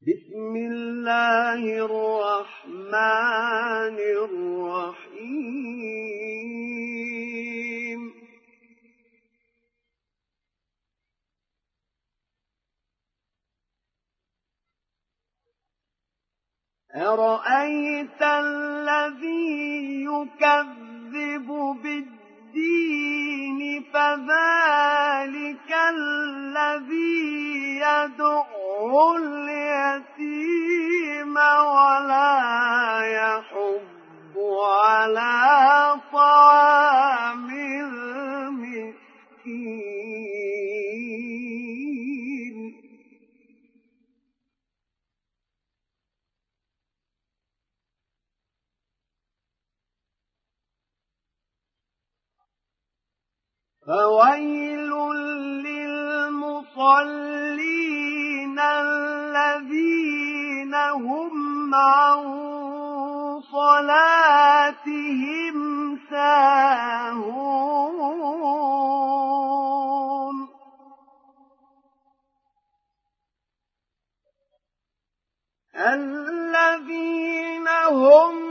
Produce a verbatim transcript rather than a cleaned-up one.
بسم الله الرحمن الرحيم أرأيت الذي يكذب بالدين فذلك الذي يدعو اليتيم ولا يحض على طعام المسكين فويل للمصلين الذين هم عن صلاتهم ساهون الذين هم